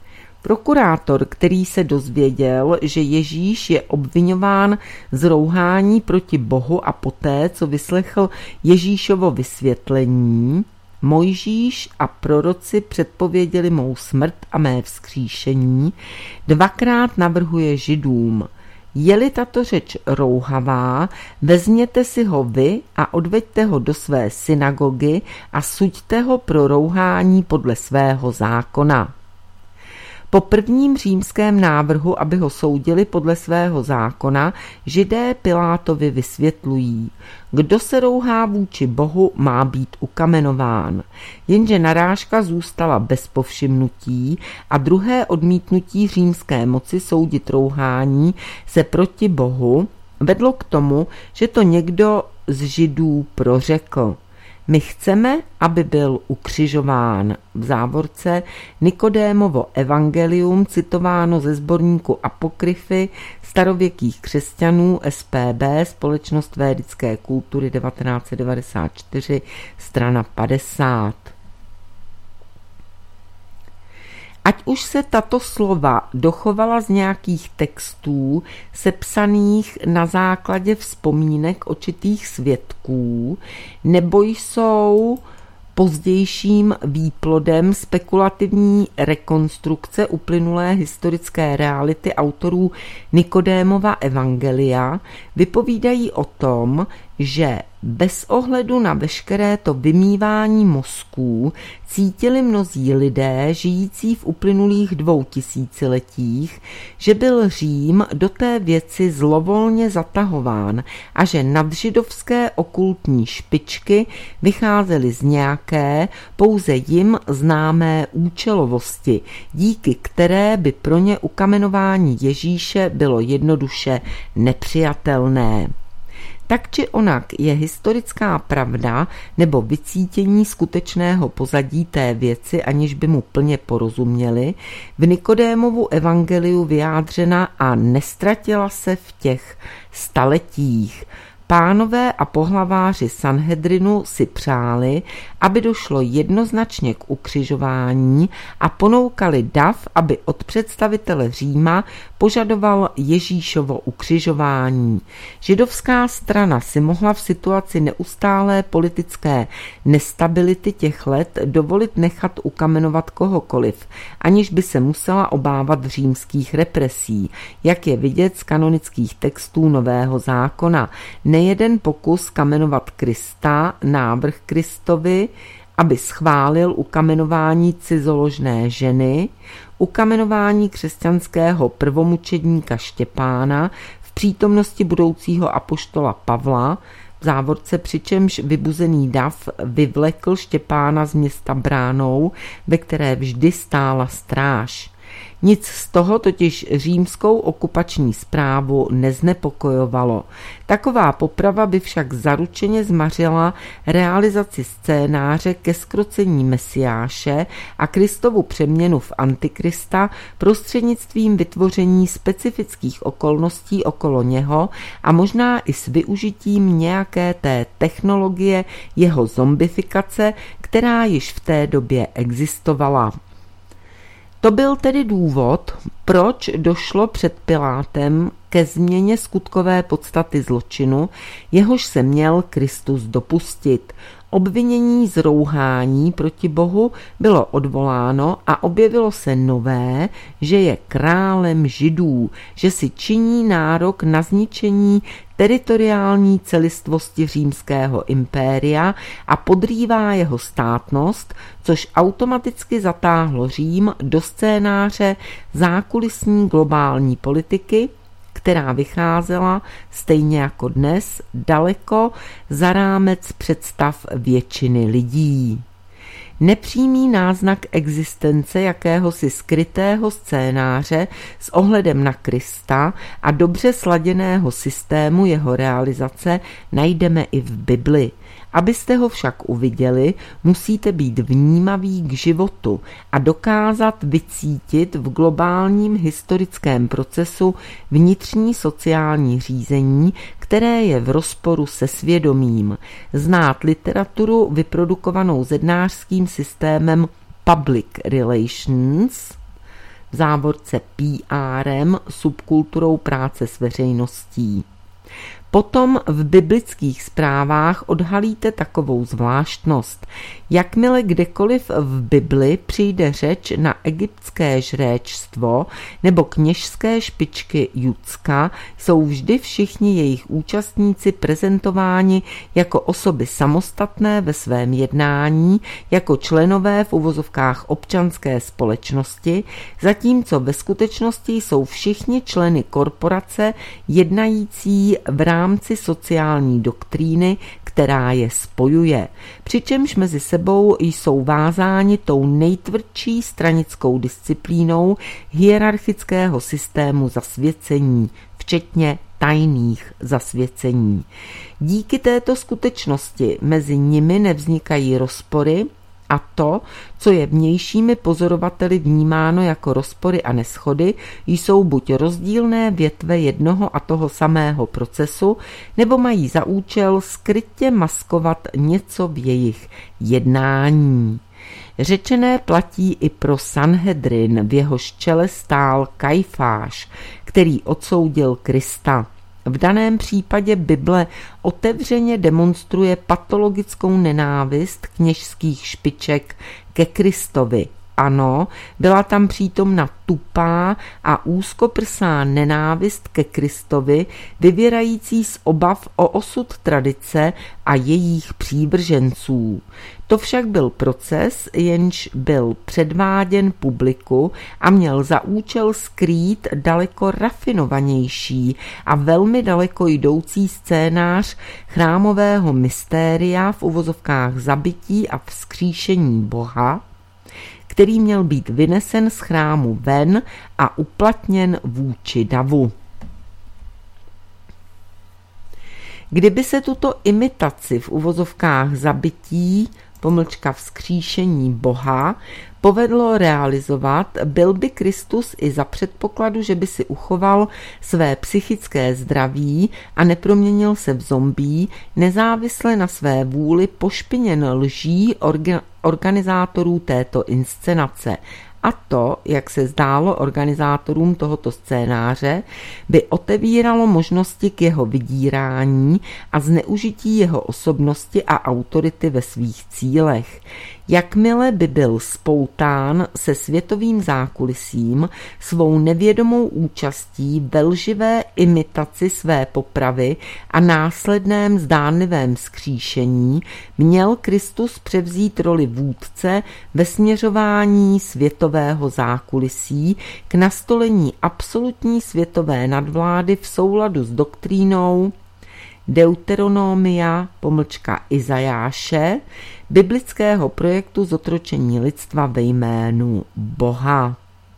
Prokurátor, který se dozvěděl, že Ježíš je obviňován z rouhání proti Bohu a poté, co vyslechl Ježíšovo vysvětlení, Mojžíš a proroci předpověděli mou smrt a mé vzkříšení, dvakrát navrhuje Židům: je-li tato řeč rouhavá, vezměte si ho vy a odveďte ho do své synagogy a suďte ho pro rouhání podle svého zákona. Po prvním římském návrhu, aby ho soudili podle svého zákona, Židé Pilátovi vysvětlují: kdo se rouhá vůči Bohu, má být ukamenován. Jenže narážka zůstala bez povšimnutí a druhé odmítnutí římské moci soudit rouhání se proti Bohu vedlo k tomu, že to někdo z Židů prořekl: my chceme, aby byl ukřižován. V závorce Nikodémovo evangelium, citováno ze sborníku Apokryfy starověkých křesťanů S P B, Společnost védické kultury devatenáct set devadesát čtyři, strana padesát. Ať už se tato slova dochovala z nějakých textů sepsaných na základě vzpomínek očitých svědků, nebo jsou pozdějším výplodem spekulativní rekonstrukce uplynulé historické reality autorů Nikodémova evangelia, vypovídají o tom, že bez ohledu na veškeré to vymývání mozků cítili mnozí lidé žijící v uplynulých dvou tisíciletích, že byl Řím do té věci zlovolně zatahován a že nadžidovské okultní špičky vycházely z nějaké pouze jim známé účelovosti, díky které by pro ně ukamenování Ježíše bylo jednoduše nepřijatelné. Tak či onak je historická pravda nebo vycítění skutečného pozadí té věci, aniž by mu plně porozuměli, v Nikodémovu evangeliu vyjádřena a nestratila se v těch staletích. Pánové a pohlaváři Sanhedrinu si přáli, aby došlo jednoznačně k ukřižování a ponoukali dav, aby od představitele Říma požadoval Ježíšovo ukřižování. Židovská strana si mohla v situaci neustálé politické nestability těch let dovolit nechat ukamenovat kohokoliv, aniž by se musela obávat římských represí, jak je vidět z kanonických textů Nového zákona. Nejeden pokus kamenovat Krista, návrh Kristovi, aby schválil ukamenování cizoložné ženy, ukamenování křesťanského prvomučedníka Štěpána v přítomnosti budoucího apoštola Pavla, v závorce přičemž vybuzený dav vyvlekl Štěpána z města bránou, ve které vždy stála stráž. Nic z toho totiž římskou okupační správu neznepokojovalo. Taková poprava by však zaručeně zmařila realizaci scénáře ke zkrocení Mesiáše a Kristovu přeměnu v Antikrista prostřednictvím vytvoření specifických okolností okolo něho a možná i s využitím nějaké té technologie jeho zombifikace, která již v té době existovala. To byl tedy důvod, proč došlo před Pilátem ke změně skutkové podstaty zločinu, jehož se měl Kristus dopustit. Obvinění z rouhání proti Bohu bylo odvoláno a objevilo se nové, že je králem Židů, že si činí nárok na zničení teritoriální celistvosti římského impéria a podrývá jeho státnost, což automaticky zatáhlo Řím do scénáře zákulisní globální politiky, která vycházela stejně jako dnes daleko za rámec představ většiny lidí. Nepřímý náznak existence jakéhosi skrytého scénáře s ohledem na Krista a dobře sladěného systému jeho realizace najdeme i v Bibli. Abyste ho však uviděli, musíte být vnímaví k životu a dokázat vycítit v globálním historickém procesu vnitřní sociální řízení, které je v rozporu se svědomím, znát literaturu vyprodukovanou zednářským systémem public relations, v závorce P R em, subkulturou práce s veřejností. Potom v biblických zprávách odhalíte takovou zvláštnost. Jakmile kdekoliv v Bibli přijde řeč na egyptské žréčstvo nebo kněžské špičky Judska, jsou vždy všichni jejich účastníci prezentováni jako osoby samostatné ve svém jednání, jako členové v uvozovkách občanské společnosti, zatímco ve skutečnosti jsou všichni členy korporace jednající v rámci sociální doktríny, která je spojuje. Přičemž mezi sebou jsou vázáni tou nejtvrdší stranickou disciplínou hierarchického systému zasvěcení, včetně tajných zasvěcení. Díky této skutečnosti mezi nimi nevznikají rozpory, a to, co je vnějšími pozorovateli vnímáno jako rozpory a neshody, jsou buď rozdílné větve jednoho a toho samého procesu, nebo mají za účel skrytě maskovat něco v jejich jednání. Řečené platí i pro Sanhedrin, v jehož čele stál Kajfáš, který odsoudil Krista. V daném případě Bible otevřeně demonstruje patologickou nenávist kněžských špiček ke Kristovi. Ano, byla tam přítomna tupá a úzkoprsá nenávist ke Kristovi, vyvěrající z obav o osud tradice a jejích přívrženců. To však byl proces, jenž byl předváděn publiku a měl za účel skrýt daleko rafinovanější a velmi daleko jdoucí scénář chrámového mystéria v uvozovkách zabití a vzkříšení Boha, který měl být vynesen z chrámu ven a uplatněn vůči davu. Kdyby se tuto imitaci v uvozovkách zabití, pomlčka vzkříšení Boha, povedlo realizovat, byl by Kristus i za předpokladu, že by si uchoval své psychické zdraví a neproměnil se v zombie, nezávisle na své vůli pošpiněn lží orga- organizátorů této inscenace. A to, jak se zdálo organizátorům tohoto scénáře, by otevíralo možnosti k jeho vydírání a zneužití jeho osobnosti a autority ve svých cílech. Jakmile by byl spoután se světovým zákulisím svou nevědomou účastí ve lživé imitaci své popravy a následném zdánlivém vzkříšení, měl Kristus převzít roli vůdce ve směřování světového zákulisí k nastolení absolutní světové nadvlády v souladu s doktrínou Deuteronomia, pomlčka Izajáše, biblického projektu zotročení lidstva ve jménu Boha.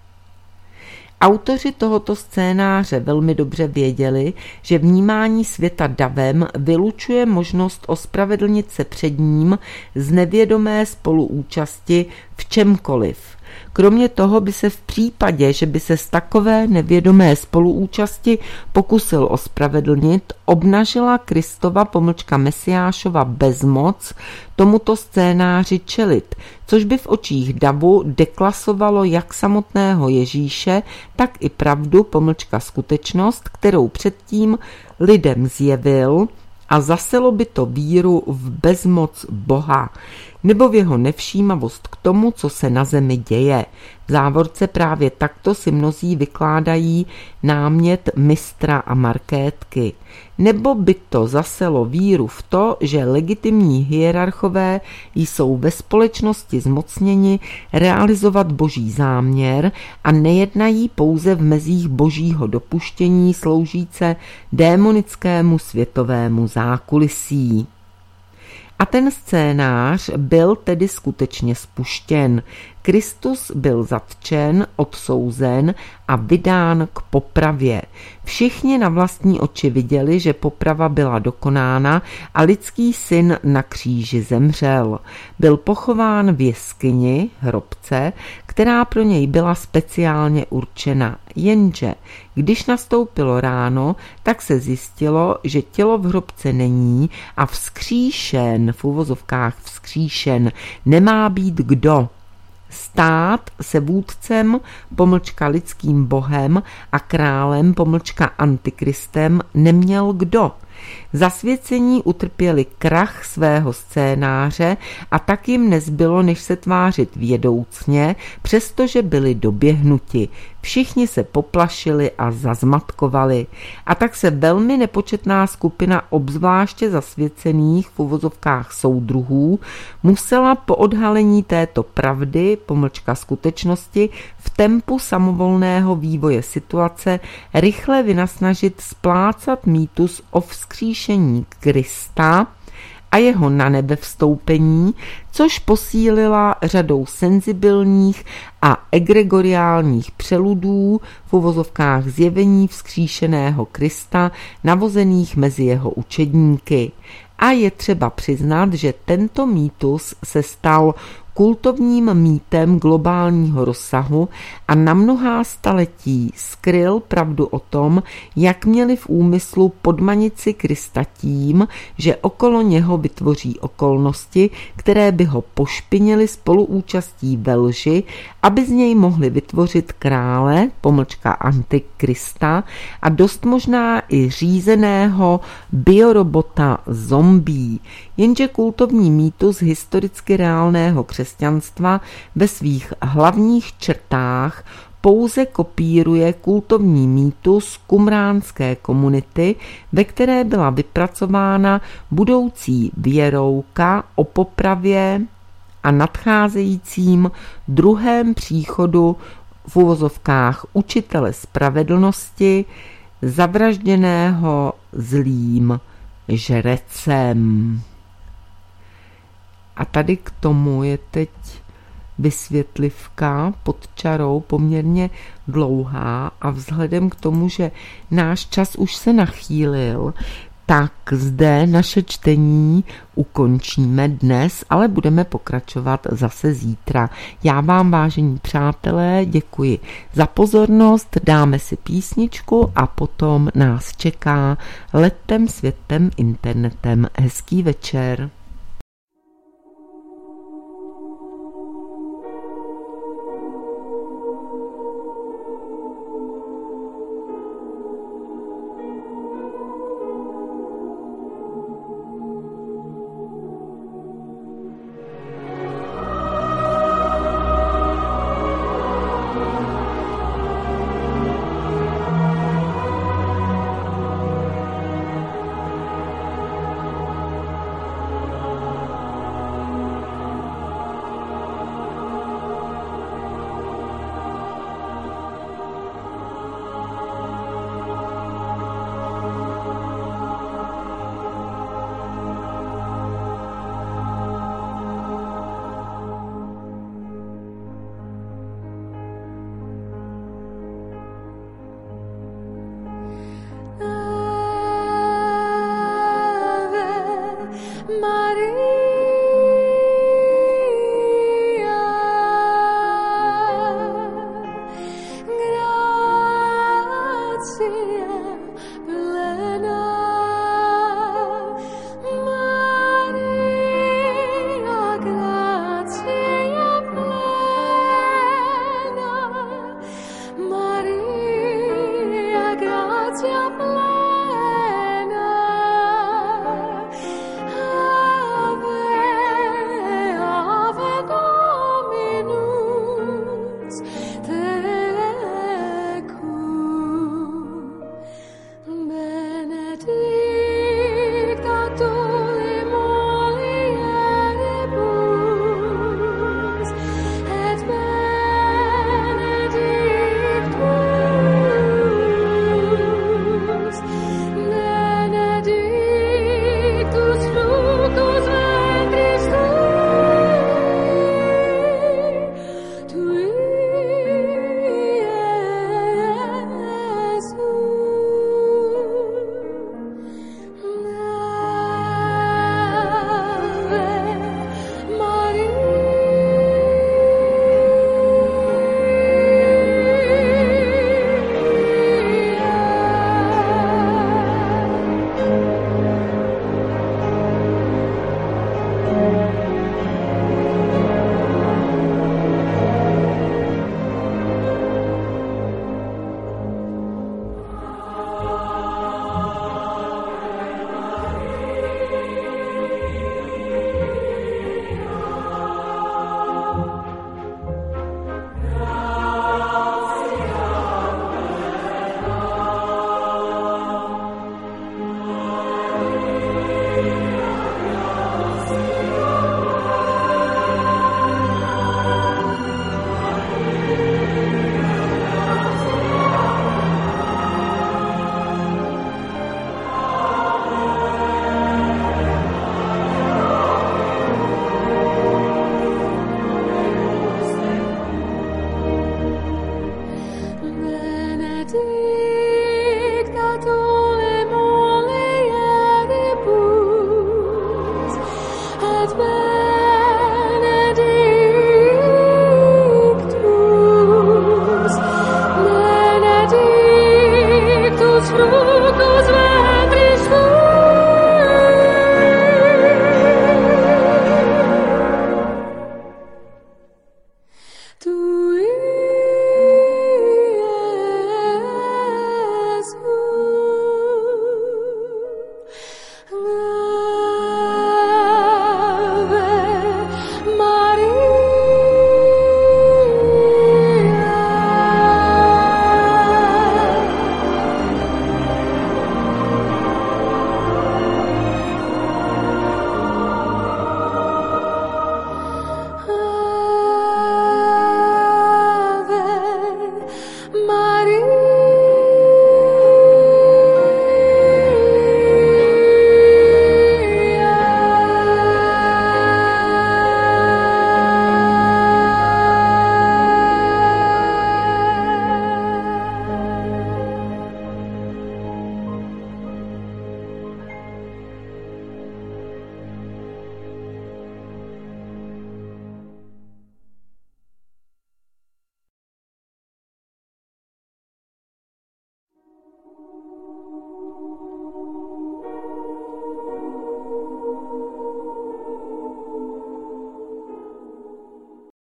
Autoři tohoto scénáře velmi dobře věděli, že vnímání světa davem vylučuje možnost ospravedlnit se před ním z nevědomé spoluúčasti v čemkoliv. Kromě toho by se v případě, že by se z takové nevědomé spoluúčasti pokusil ospravedlnit, obnažila Kristova pomlčka Mesiášova bezmoc tomuto scénáři čelit, což by v očích davu deklasovalo jak samotného Ježíše, tak i pravdu pomlčka skutečnost, kterou předtím lidem zjevil, a zaselo by to víru v bezmoc Boha, nebo v jeho nevšímavost k tomu, co se na zemi děje. V závorce právě takto si mnozí vykládají námět mistra a markétky. Nebo by to zaselo víru v to, že legitimní hierarchové jsou ve společnosti zmocněni realizovat boží záměr a nejednají pouze v mezích božího dopuštění sloužíce démonickému světovému zákulisí. A ten scénář byl tedy skutečně spuštěn. Kristus byl zatčen, odsouzen a vydán k popravě. Všichni na vlastní oči viděli, že poprava byla dokonána a lidský syn na kříži zemřel. Byl pochován v jeskyni, hrobce, která pro něj byla speciálně určena. Jenže, když nastoupilo ráno, tak se zjistilo, že tělo v hrobce není a vzkříšen, v uvozovkách vzkříšen, nemá být kdo. stát se vůdcem, pomlčka lidským bohem a králem, pomlčka antikristem neměl kdo. Zasvěcení utrpěli krach svého scénáře a tak jim nezbylo, než se tvářit vědoucně, přestože byli doběhnuti. Všichni se poplašili a zazmatkovali. A tak se velmi nepočetná skupina obzvláště zasvěcených v uvozovkách soudruhů musela po odhalení této pravdy, pomlčka skutečnosti, v tempu samovolného vývoje situace rychle vynasnažit splácat mýtus o vzkříšení Krista a jeho na nebe vstoupení, což posílila řadou senzibilních a egregoriálních přeludů v uvozovkách zjevení vzkříšeného Krista navozených mezi jeho učedníky. A je třeba přiznat, že tento mýtus se stal kultovním mýtem globálního rozsahu a na mnohá staletí skryl pravdu o tom, jak měli v úmyslu podmanit si Krista tím, že okolo něho vytvoří okolnosti, které by ho pošpinily spoluúčastí ve lži, aby z něj mohli vytvořit krále, pomlčka antikrista a dost možná i řízeného biorobota zombie. Jenže kultovní mýtus historicky reálného křesťanstva ve svých hlavních črtách pouze kopíruje kultovní mýtus kumránské komunity, ve které byla vypracována budoucí věrouka o popravě a nadcházejícím druhém příchodu v uvozovkách učitele spravedlnosti, zavražděného zlým žrecem. A tady k tomu je teď vysvětlivka pod čarou poměrně dlouhá a vzhledem k tomu, že náš čas už se nachýlil, tak zde naše čtení ukončíme dnes, ale budeme pokračovat zase zítra. Já vám, vážení přátelé, děkuji za pozornost, dáme si písničku a potom nás čeká letem, světem, internetem. Hezký večer.